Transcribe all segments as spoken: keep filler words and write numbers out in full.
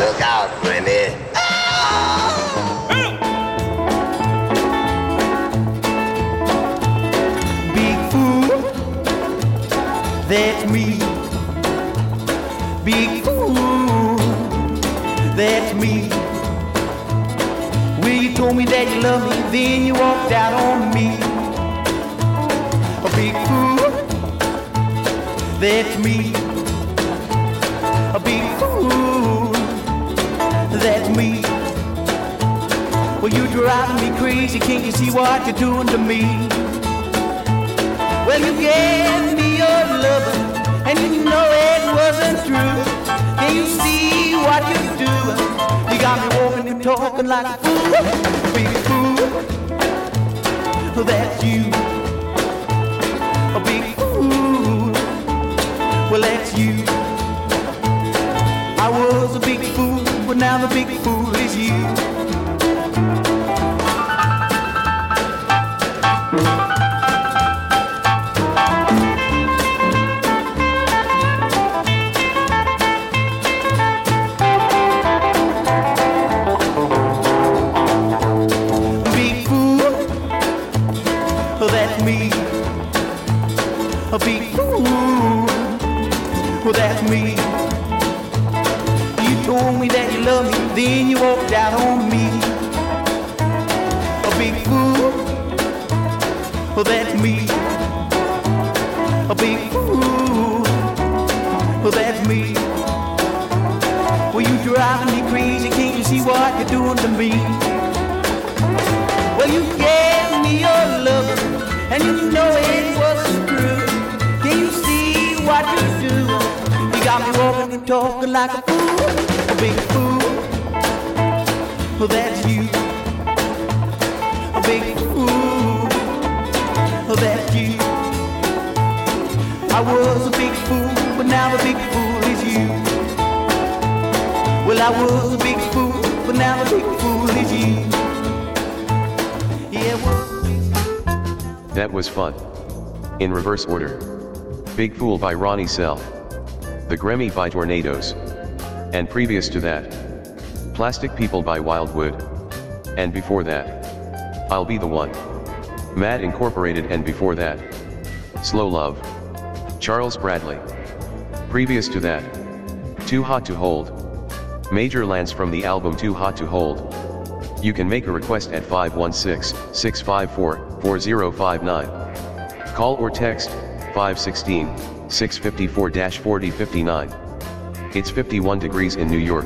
Look out, Granny. Big fool, that's me. Big fool, that's me. Well, you told me that you love me, then you walked out on me. A big fool, that's me. A big fool, that's me. Well, you driving me crazy, can't you see what you're doing to me? Well, you gave me your love, and you know it wasn't true. Can you see what you're doing? You got me walking and talking like a fool, a big fool. Well, that's you, a big fool. Well, that's you. I was a big fool, but now the big fool is you. Big fool, oh, that's me. A big fool, well, that's me. You told me that you love me, then you walked out on me. A big fool, well, that's me. A big fool, well, that's me. Well, you driving me crazy, can't you see what you're doing to me? Well, you gave me your love, and you know it wasn't true. Can you see what you do? You got me walking and talking like a fool, a big fool. Well, that's you, a big fool. Well, that's you. I was a big fool, but now the big fool is you. Well, I was a big fool, but now the big fool is you. Yeah, well. That was fun. In reverse order. Big Fool by Ronnie Sell. The Grammy by Tornadoes. And previous to that, Plastic People by Wildwood. And before that, I'll Be the One. Mad Incorporated, and before that, Slow Love. Charles Bradley. Previous to that, Too Hot to Hold. Major Lands from the album Too Hot to Hold. You can make a request at five one six, six five four, four zero five nine. Call or text five one six, six five four, four zero five nine. It's fifty-one degrees in New York.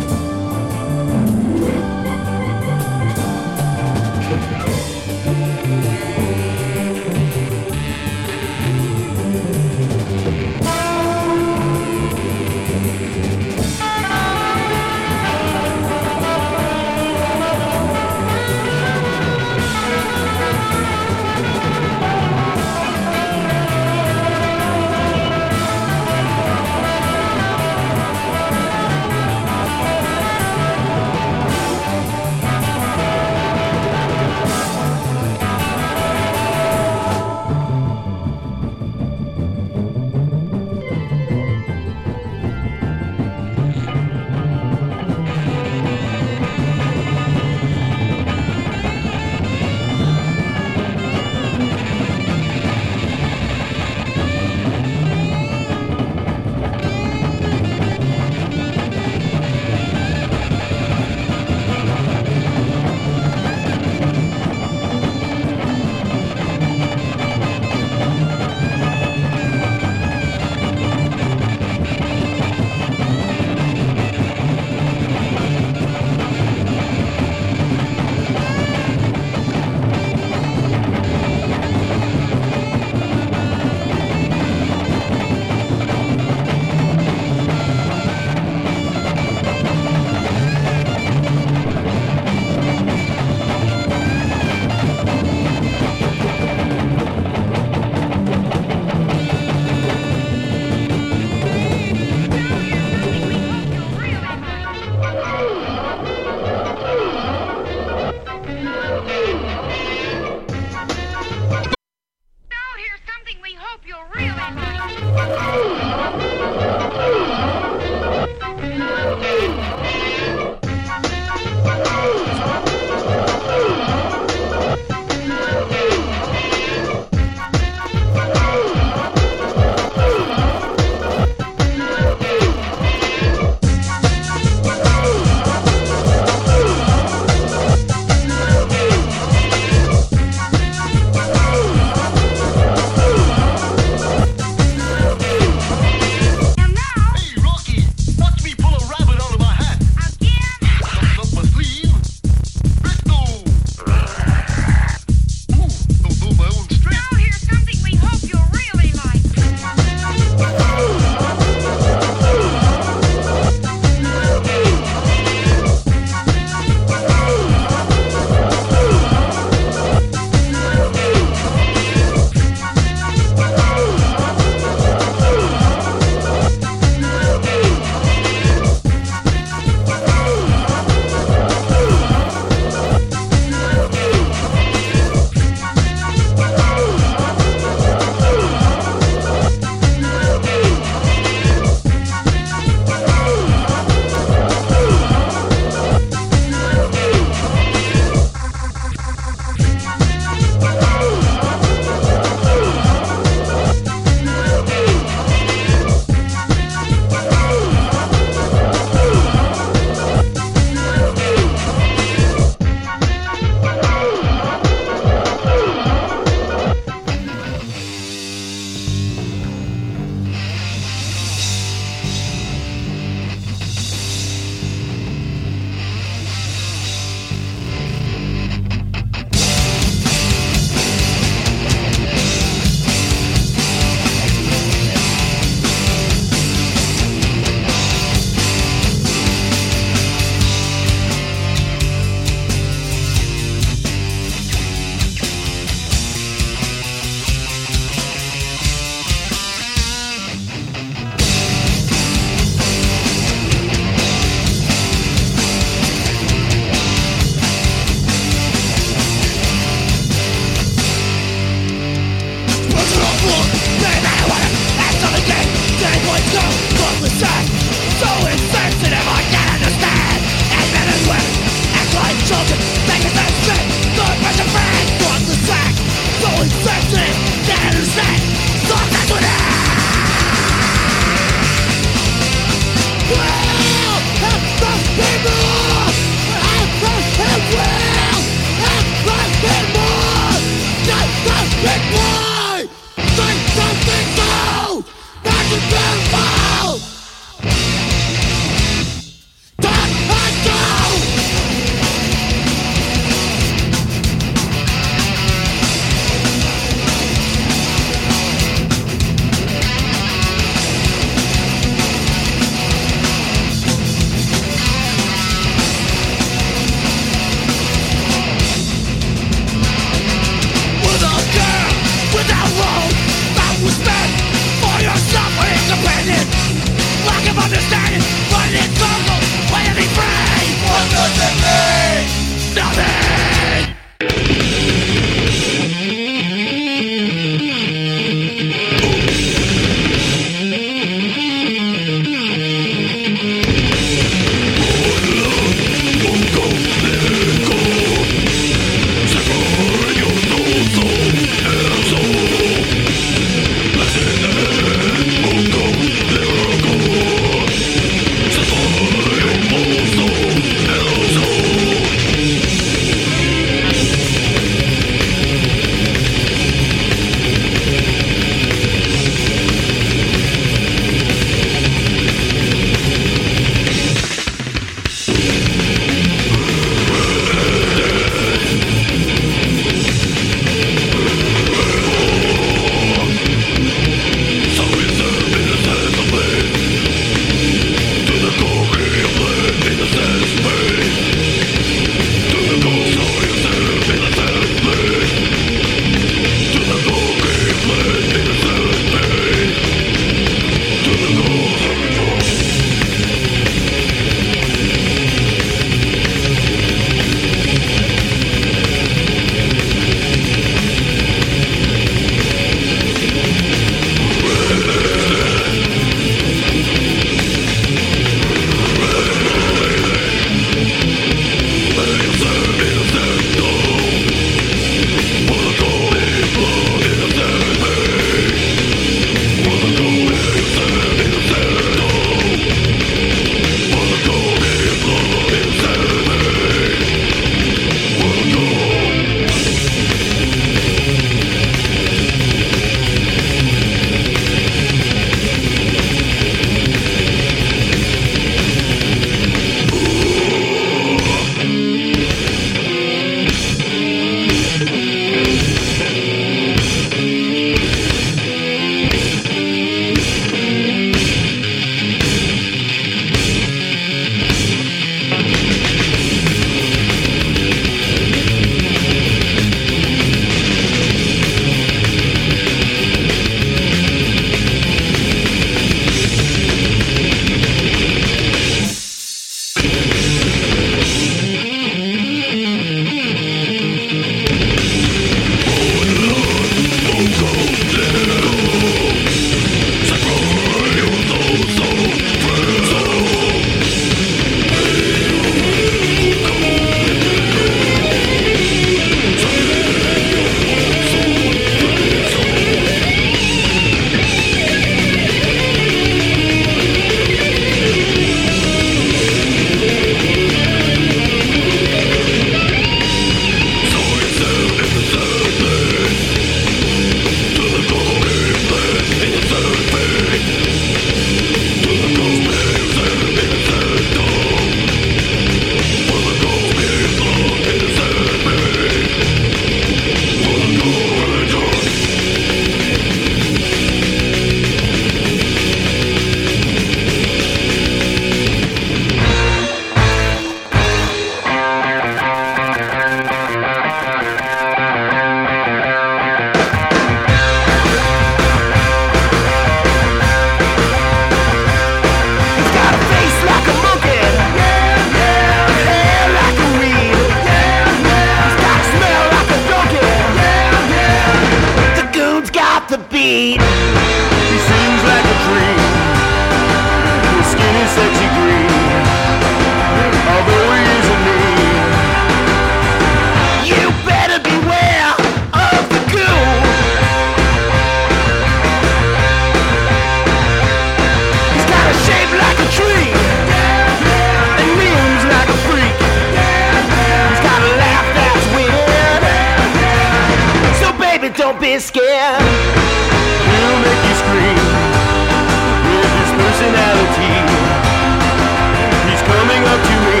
don't be scared. He'll make you scream with his personality. He's coming up to me.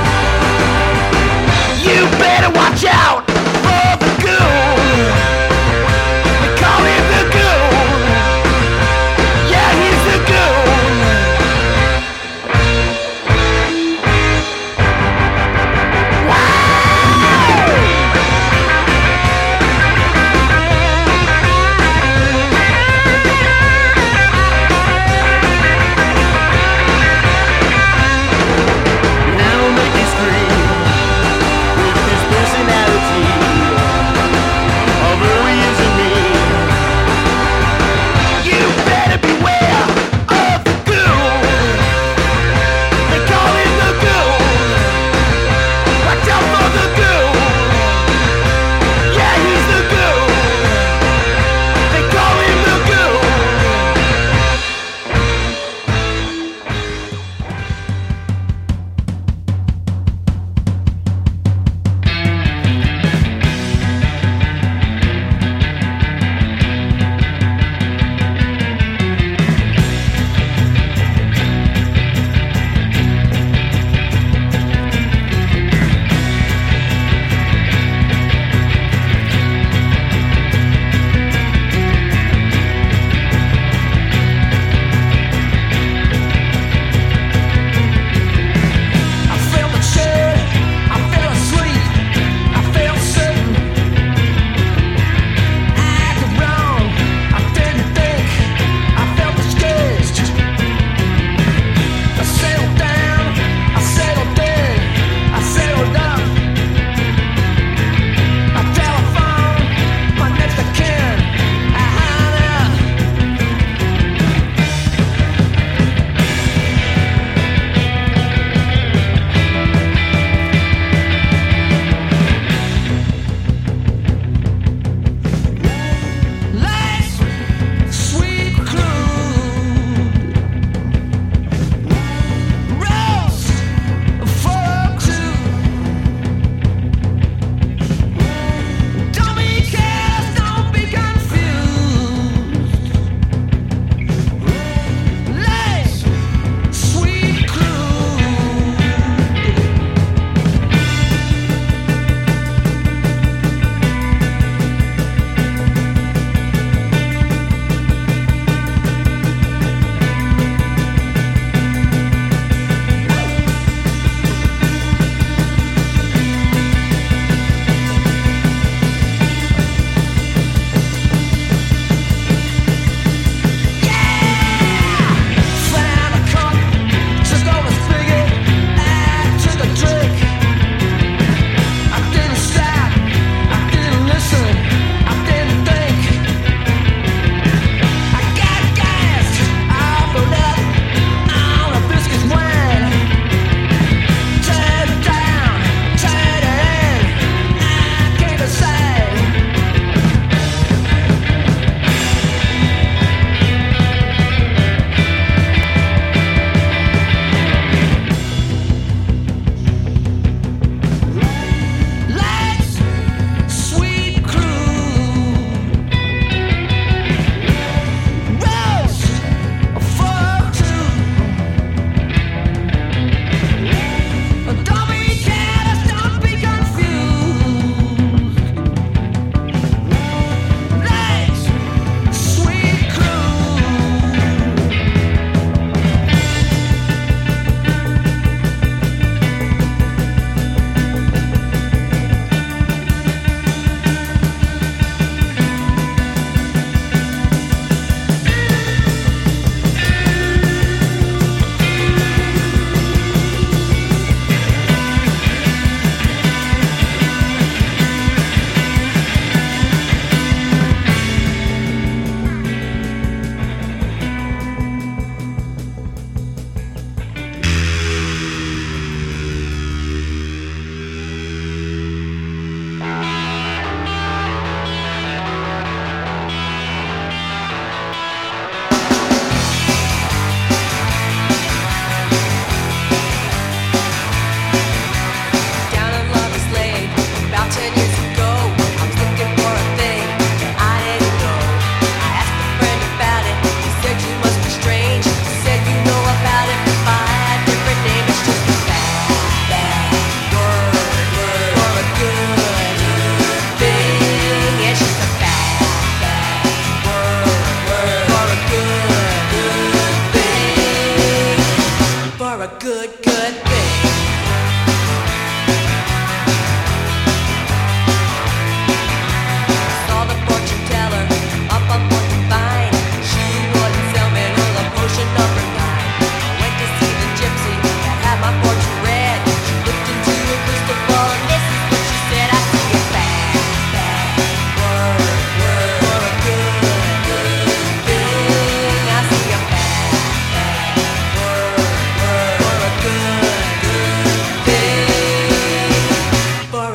You better watch out for the goon. They call him the goon. Yeah, he's the goon. Wow!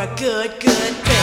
a good, good thing.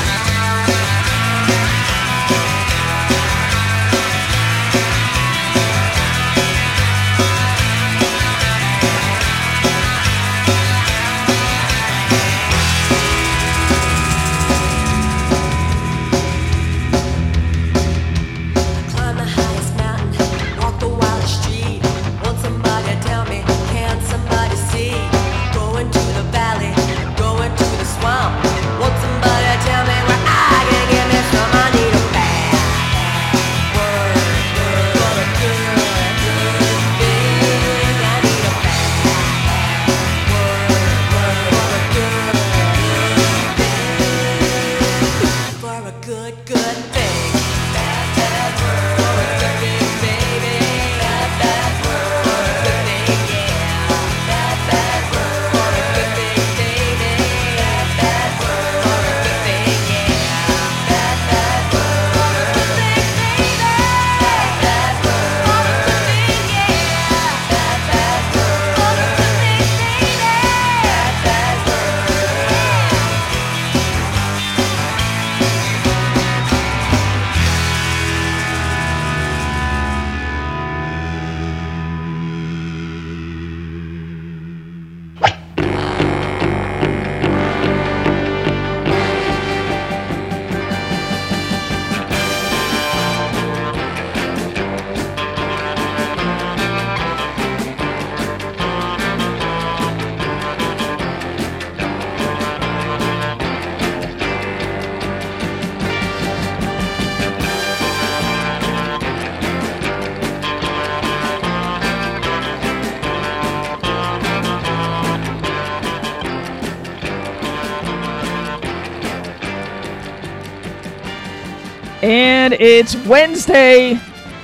And it's Wednesday.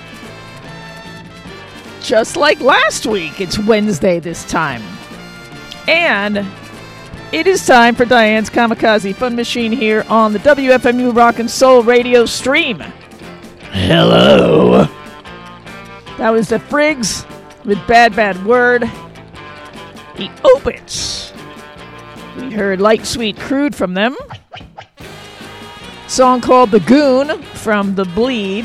Just like last week, it's Wednesday this time. And it is time for Diane's Kamikaze Fun Machine here on the W F M U Rock and Soul radio stream. Hello. That was the Frigs with Bad Bad Word. The Opits. We heard Light Sweet Crude from them. Song called The Goon from The Bleed.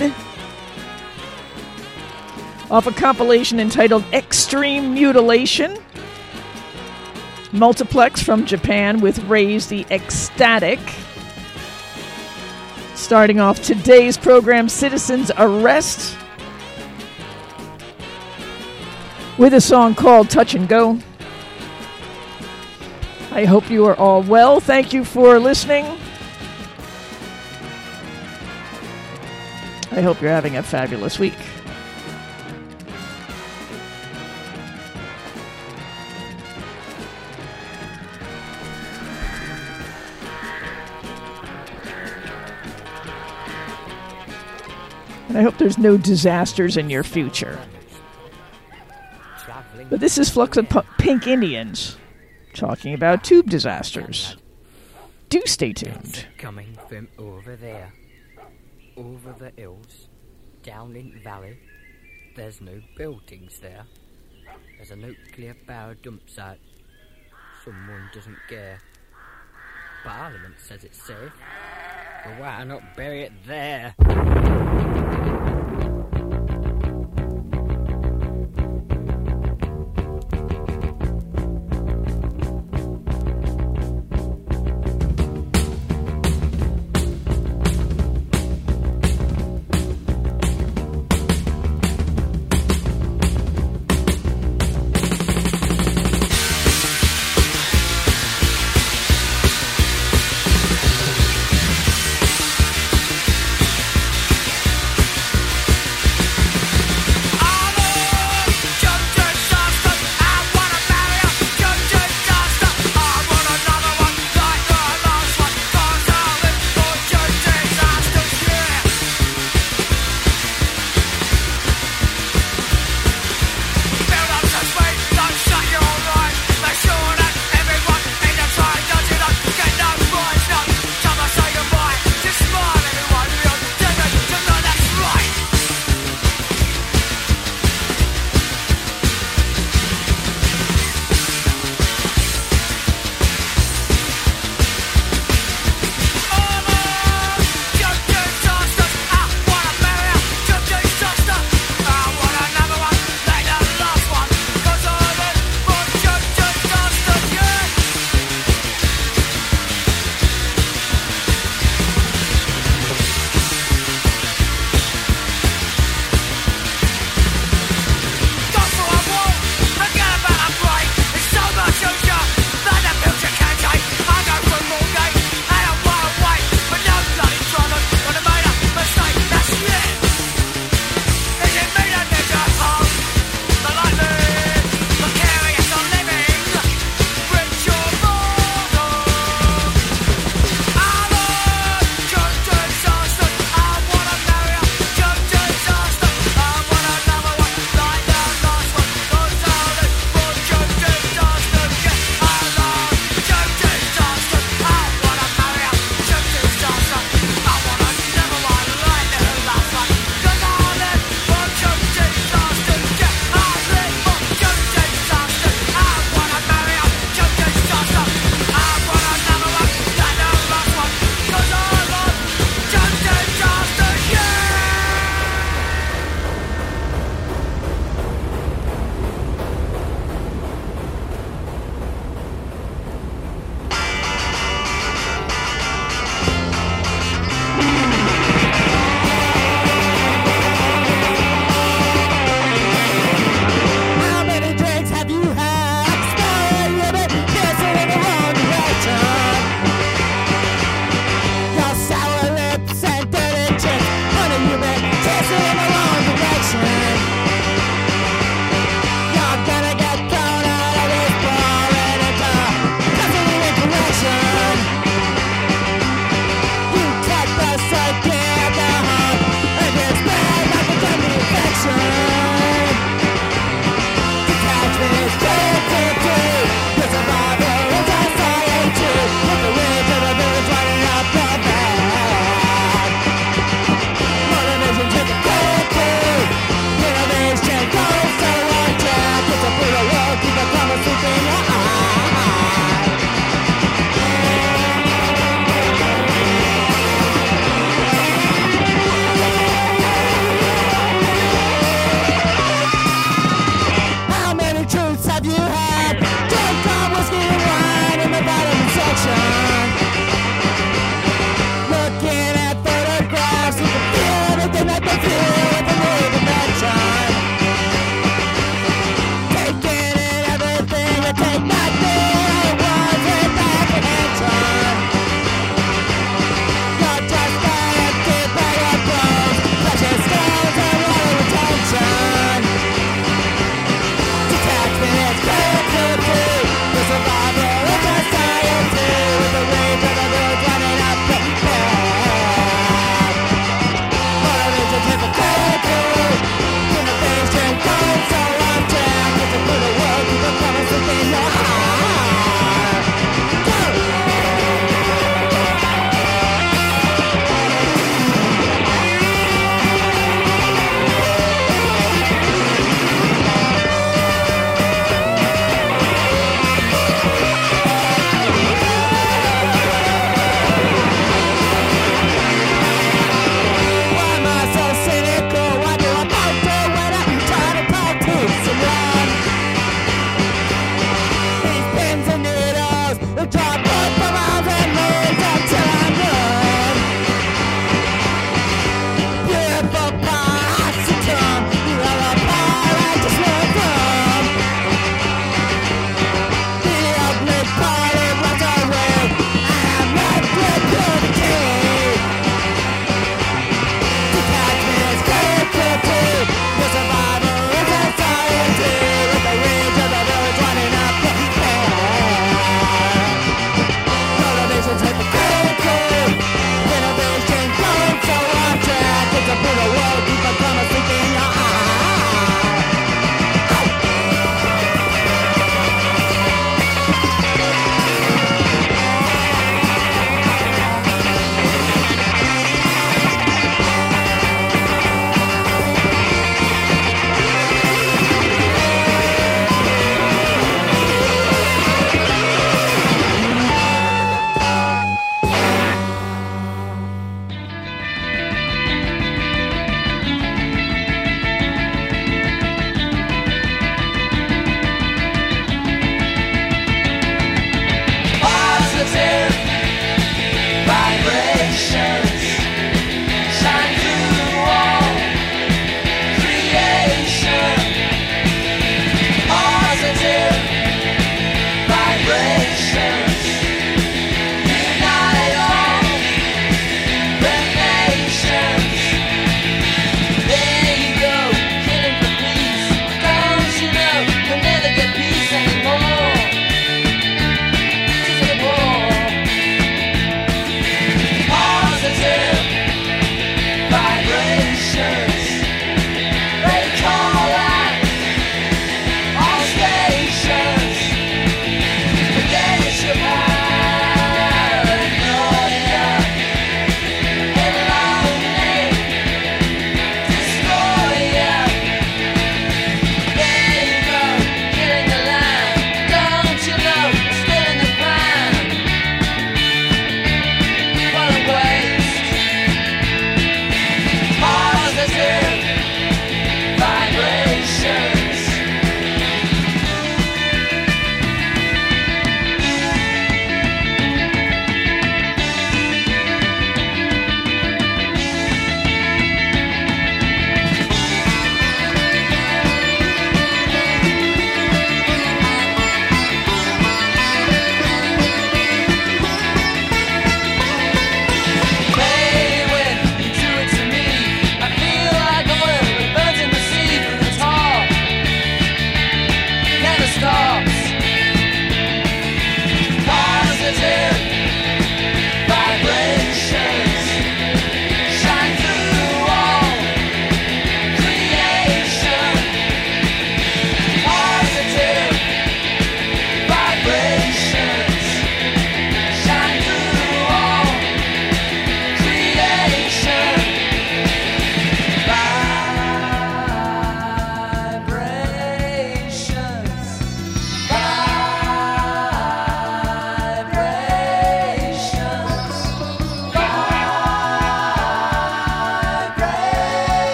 Off a compilation entitled Extreme Mutilation. Multiplex from Japan with Raise the Ecstatic. Starting off today's program, Citizen's Arrest, with a song called Touch and Go. I hope you are all well. Thank you for listening. I hope you're having a fabulous week. And I hope there's no disasters in your future. But this is Flux of P- Pink Indians talking about tube disasters. Do stay tuned. Coming from over there, over the hills, down in the valley. There's no buildings there. There's a nuclear power dump site. Someone doesn't care. Parliament says it's safe. But why not bury it there?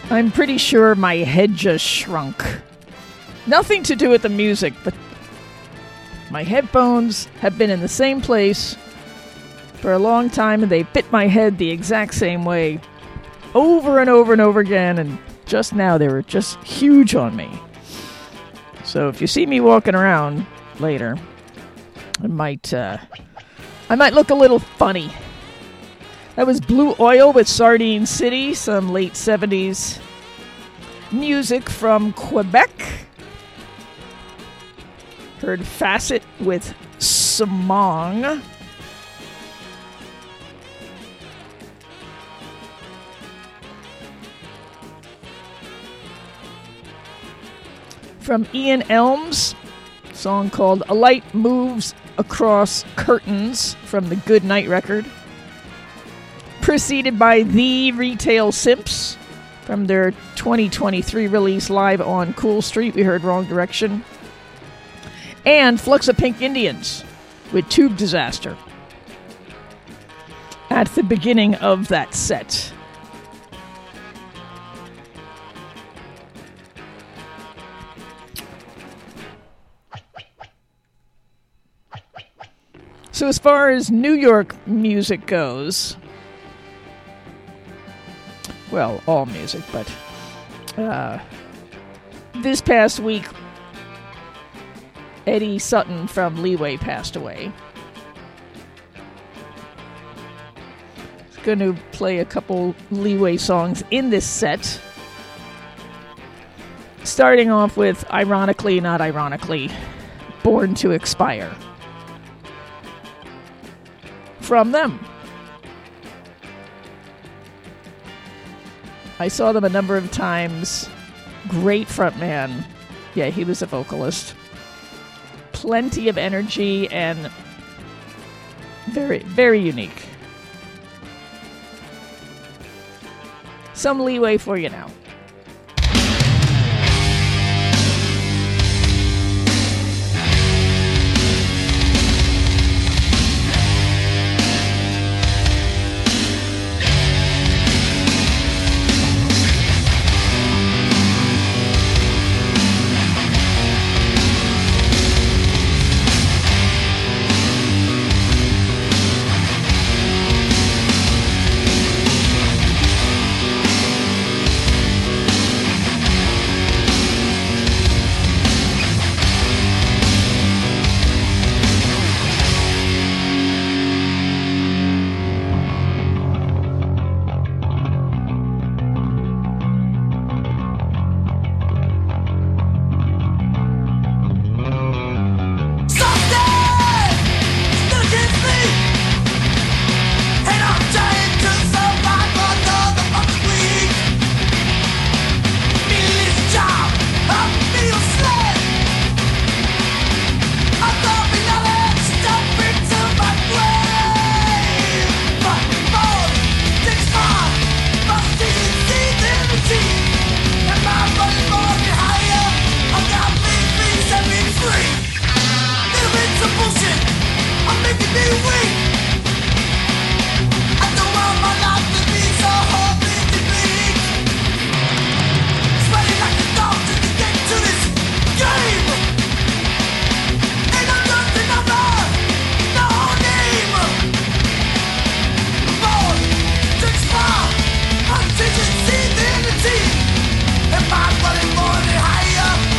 I'm pretty sure my head just shrunk. Nothing to do with the music, but my headphones have been in the same place for a long time, and they fit my head the exact same way over and over and over again, and just now they were just huge on me. So if you see me walking around later, I might, uh, I might look a little funny. That was Blue Oil with Sardine City, some late seventies music from Quebec. Heard Facet with Samong. From Ian Elms, a song called A Light Moves Across Curtains from the Good Night record. Preceded by The Retail Simps from their twenty twenty-three release live on Cool Street. We heard Wrong Direction. And Flux of Pink Indians with Tube Disaster at the beginning of that set. So as far as New York music goes, well, all music, but uh, this past week, Eddie Sutton from Leeway passed away. I'm going to play a couple Leeway songs in this set. Starting off with, ironically, not ironically, Born to Expire. From them. I saw them a number of times. Great frontman. Yeah, he was a vocalist. Plenty of energy and very, very unique. Some Leeway for you now.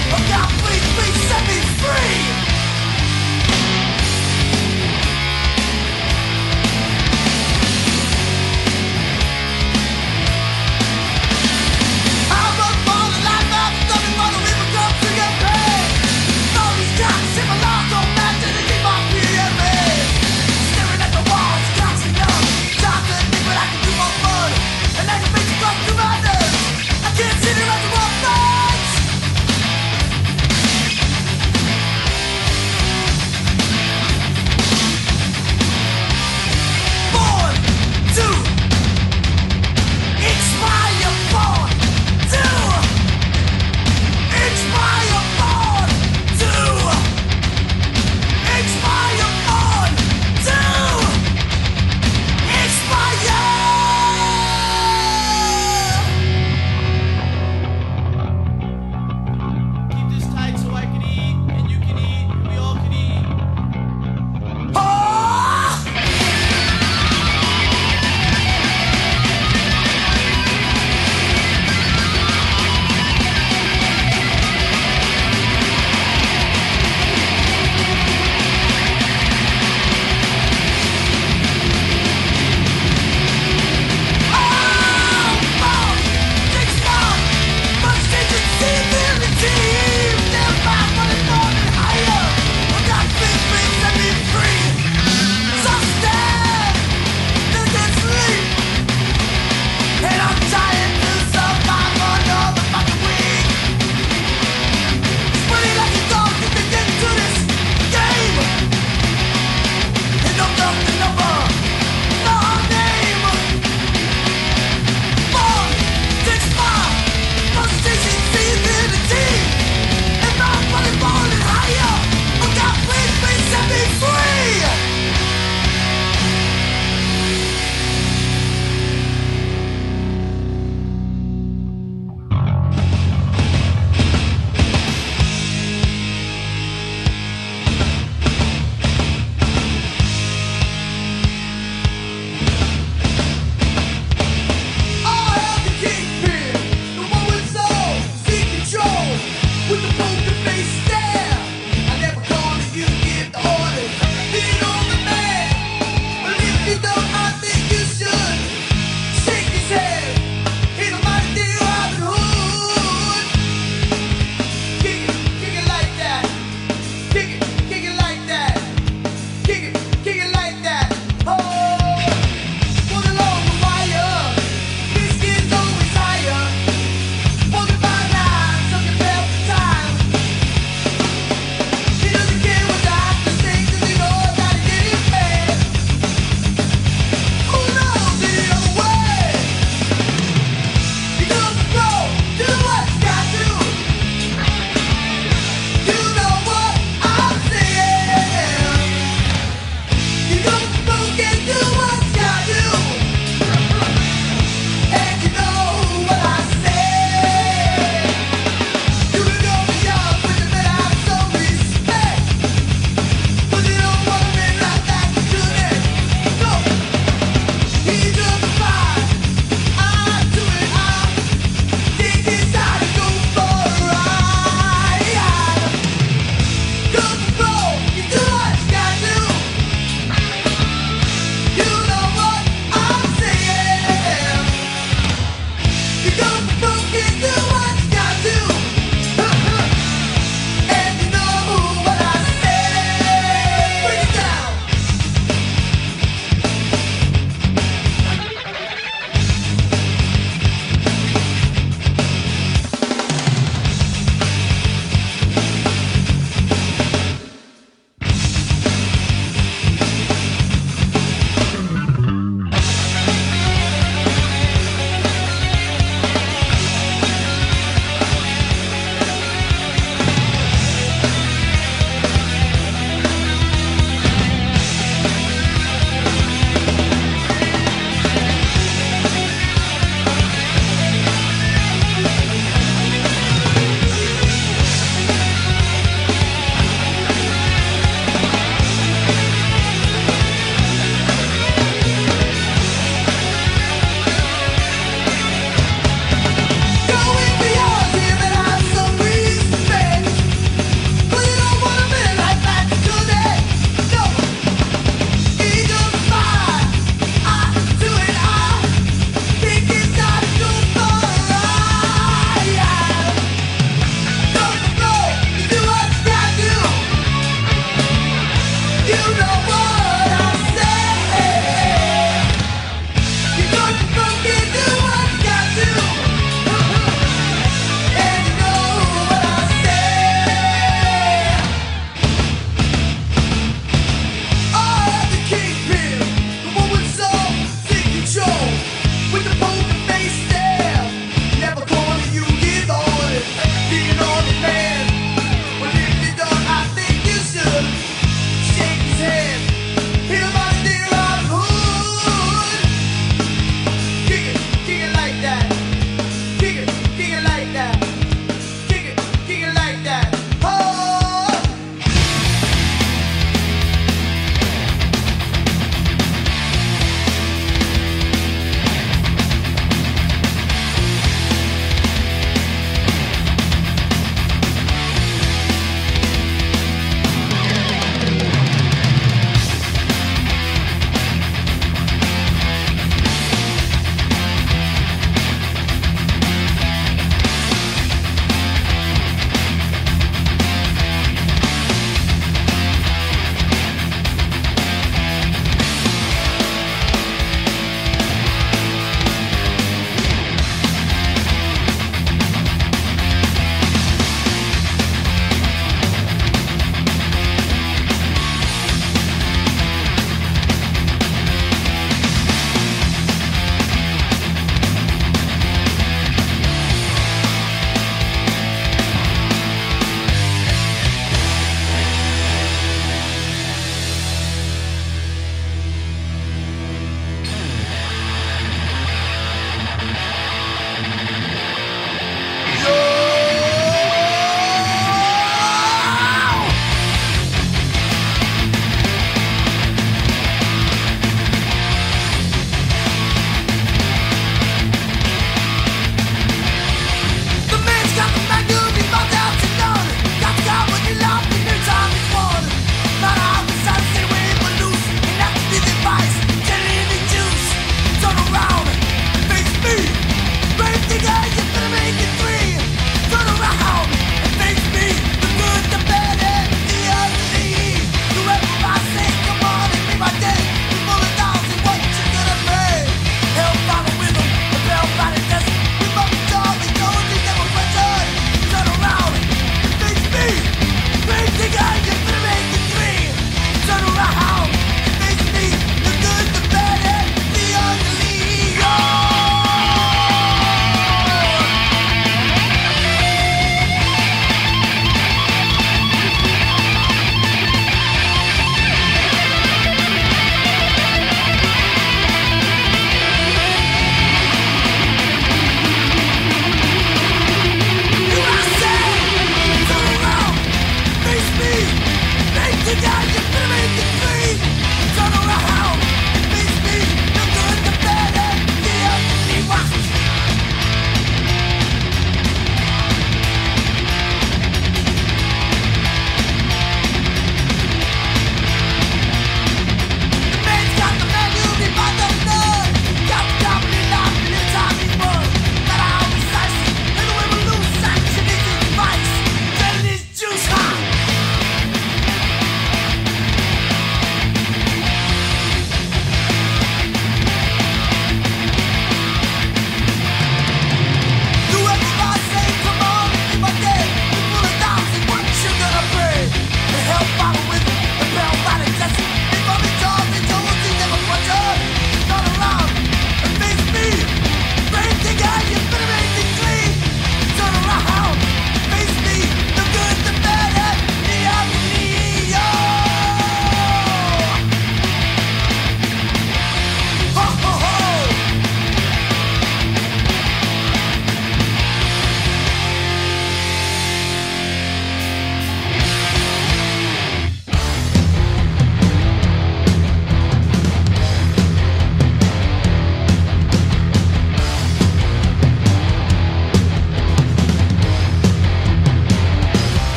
Set me free.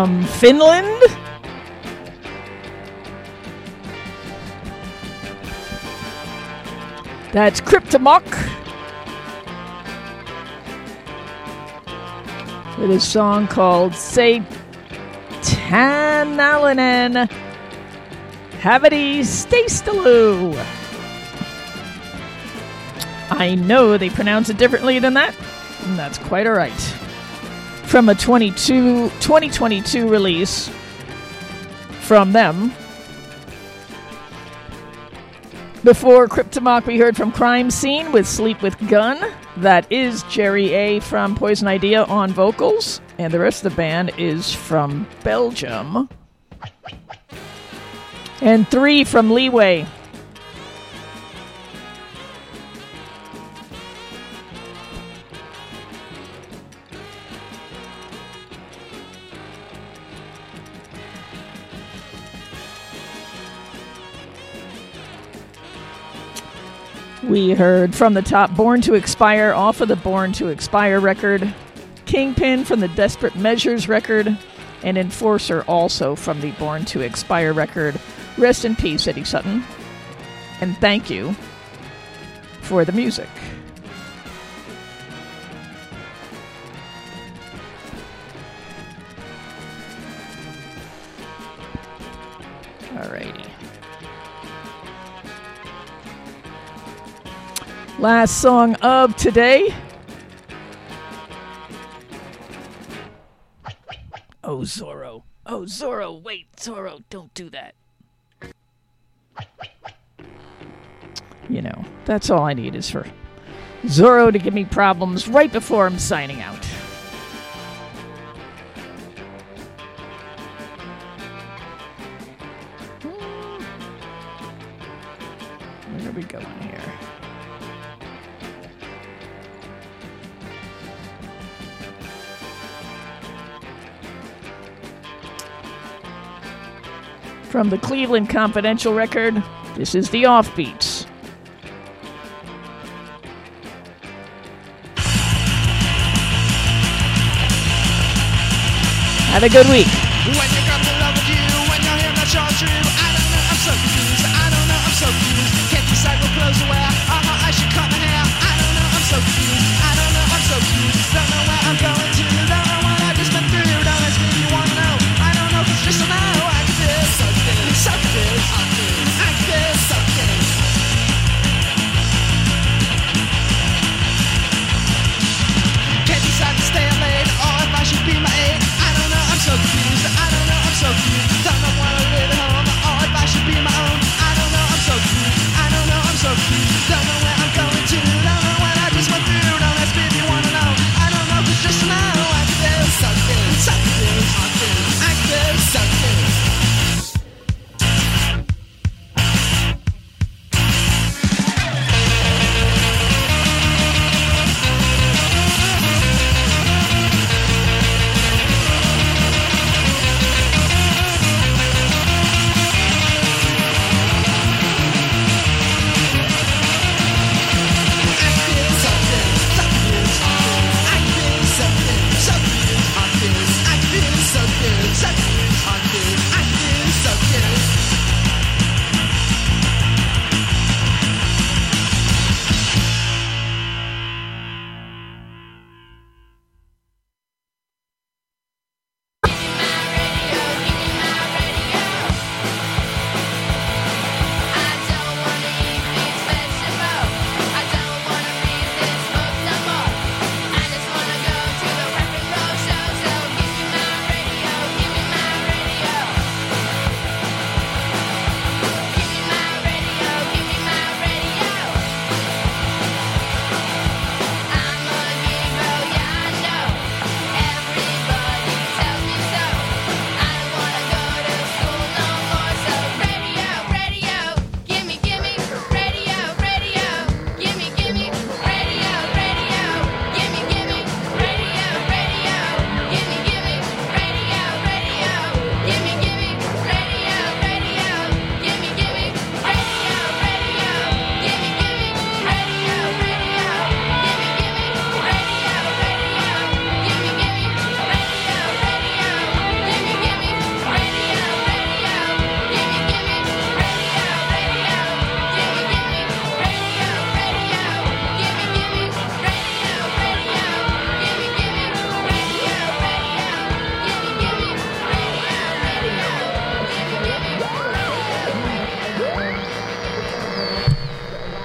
from Finland. That's Cryptomok with a song called Say Tanalinen Havity Staistaloo. I know they pronounce it differently than that, and that's quite all right. From a twenty-two, twenty twenty-two release from them. Before Cryptomok, we heard from Crime Scene with Sleep with Gun. That is Jerry A. from Poison Idea on vocals. And the rest of the band is from Belgium. And three from Leeway. We heard From the Top, Born to Expire, off of the Born to Expire record. Kingpin from the Desperate Measures record. And Enforcer also from the Born to Expire record. Rest in peace, Eddie Sutton. And thank you for the music. Alrighty. Last song of today. Oh, Zorro. Oh, Zorro, wait, Zorro, don't do that. You know, that's all I need is for Zorro to give me problems right before I'm signing out. Where are we going here? From the Cleveland Confidential record, this is The Offbeats. Have a good week. When you got the love of you, when you're here, not sure true. I don't know, I'm so confused. I don't know, I'm so confused. Can't decide what clothes to wear. Uh-huh, I should cut my hair. I don't know, I'm so confused. I don't know, I'm so confused. Don't know where I'm going to. Don't know what I just been through. Don't ask me if you want to know. I don't know, cause just to know I can do something. Something. I can do something. Can't decide to stay up late or if I should be my aide. I don't know, I'm so confused. I don't know, I'm so confused. Don't know what I live at home or if I should be my own. I don't know, I'm so confused. I don't know, I'm so confused. Don't know where I'm going to. Don't know what I just went through. Don't ask me if you want to know. I don't know, cause just to know I can do something. Something. I can do something.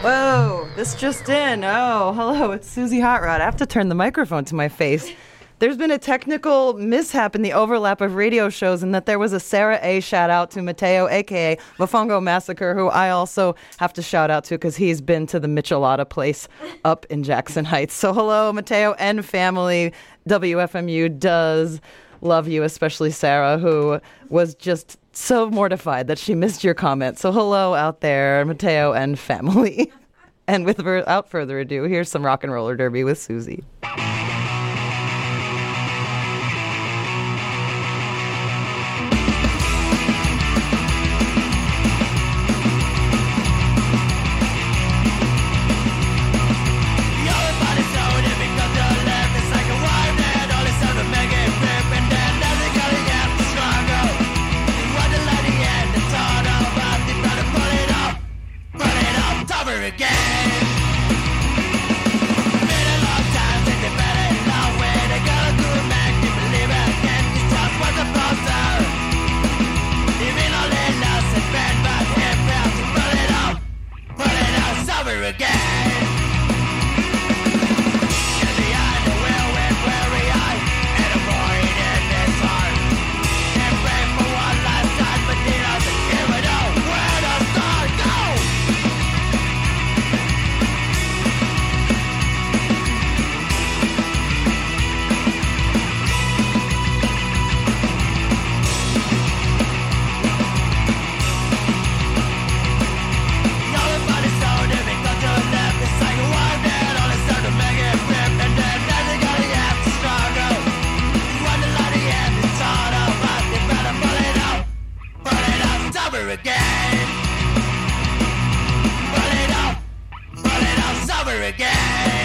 Whoa, this just in. Oh, hello, it's Susie Hot Rod. I have to turn the microphone to my face. There's been a technical mishap in the overlap of radio shows, and that there was a Sarah A. shout out to Mateo, a k a. Mofongo Massacre, who I also have to shout out to because he's been to the Michelada place up in Jackson Heights. So hello, Mateo and family. W F M U does love you, especially Sarah, who was just so mortified that she missed your comment. So hello out there, Mateo and family. And without further ado, here's some Rock and Roller Derby with Susie. Again.